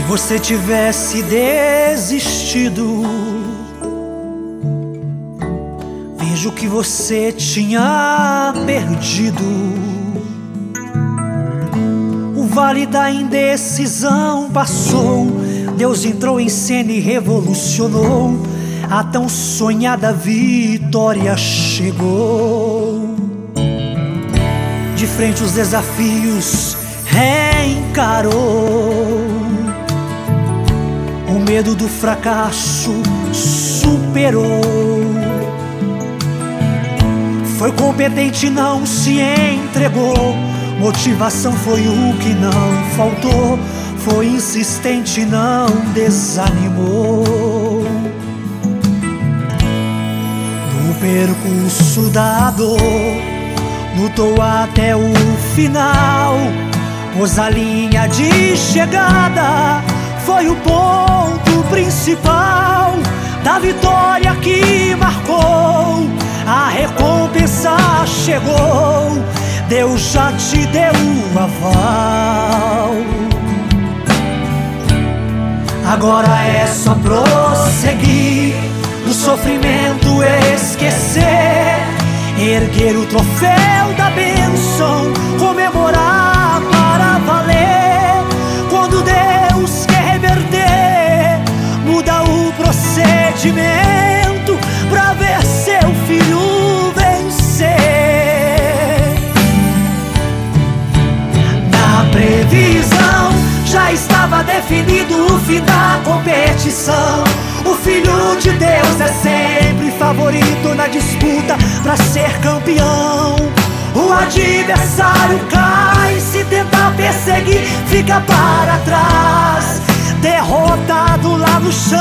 você tivesse desistido, vejo que você tinha perdido. O vale da indecisão passou, Deus entrou em cena e revolucionou. A tão sonhada vitória chegou. De frente os desafios reencarou. O medo do fracasso superou. Foi competente, não se entregou. Motivação foi o que não faltou. Foi insistente, não desanimou. No percurso da dor, lutou até o final. Pôs a linha de chegada, foi o ponto principal da vitória que marcou. A recompensa chegou, Deus já te deu o aval. Agora é só prosseguir, do sofrimento esquecer, erguer o troféu da bênção, comemorar para valer. Quando Deus quer reverter, muda o procedimento pra ver seu filho vencer. Na previsão já estava definido o fim da competição. O Filho de Deus é sempre favorito na disputa pra ser campeão. O adversário cai, se tentar perseguir, fica para trás, derrotado lá no chão.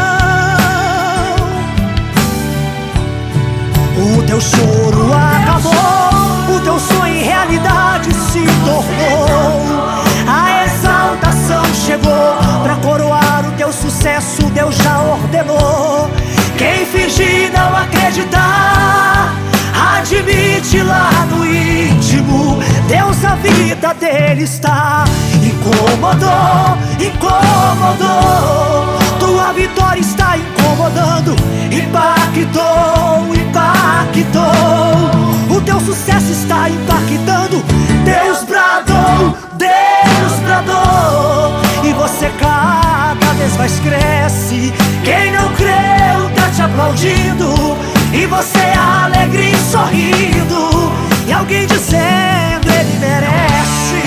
O teu choro acabou, o teu sonho em realidade se tornou. A exaltação chegou, pra coroar o teu sucesso Deus já ordenou. Quem fingir não acreditar, admite lá no íntimo, Deus a vida dele está. Incomodou, incomodou, tua vitória está incomodando. Impactou, impactou, o teu sucesso está impactando. Deus bradou, Deus bradou, e você cada vez mais cresce. Quem não creu tá te aplaudindo, e você alegre e sorrindo, e alguém dizendo ele merece.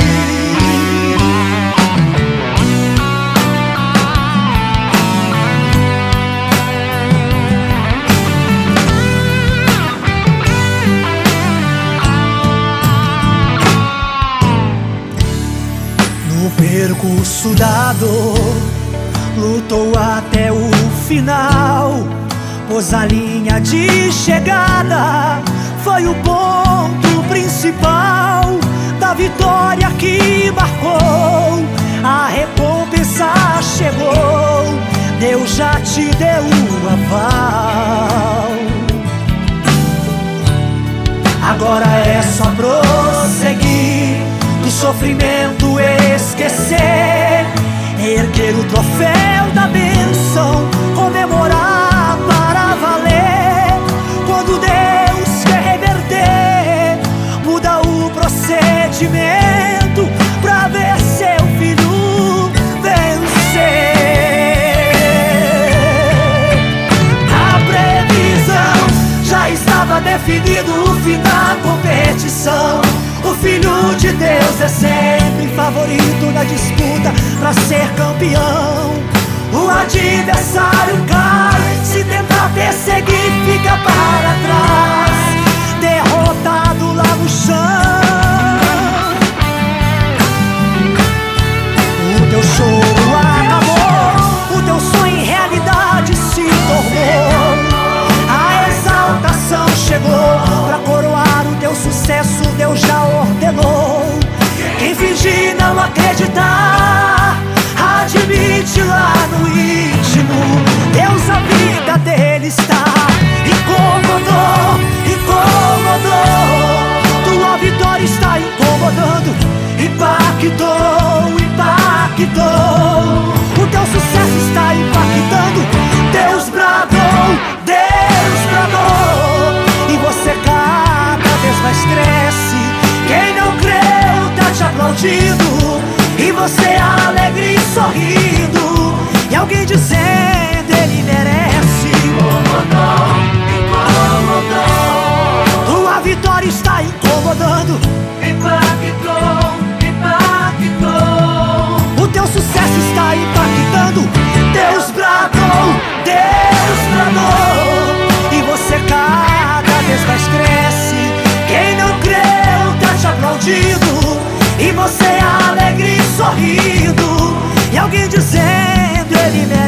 No percurso da dor, lutou até o final. Pôs a linha de chegada, foi o ponto principal da vitória que marcou. A recompensa chegou, Deus já te deu o aval. Agora é só prosseguir, do sofrimento esquecer, erguer o troféu da bênção, comemorar para valer. Quando Deus quer reverter, muda o procedimento pra ver seu filho vencer. A previsão já estava definido o fim da competição. O Filho de Deus é sempre favorito na disputa pra ser campeão. O adversário cai, se tentar perseguir, fica para trás, derrotado lá no chão. O teu choro acabou, o teu sonho em realidade se tornou. A exaltação chegou, pra coroar o teu sucesso Deus já ordenou. Quem fingir não acreditar, admite lá no íntimo, Deus a vida dele está. Incomodou, incomodou, tua vitória está incomodando. Impactou, impactou, aplaudido, e você alegre e sorrindo, e alguém dizendo ele merece. Incomodou. Tua vitória está incomodando. Impactou. O teu sucesso está impactando. Deus bradou, e você cada vez mais cresce. Quem não creu tá te aplaudindo, e você alegre e sorrindo, e alguém dizendo ele merece.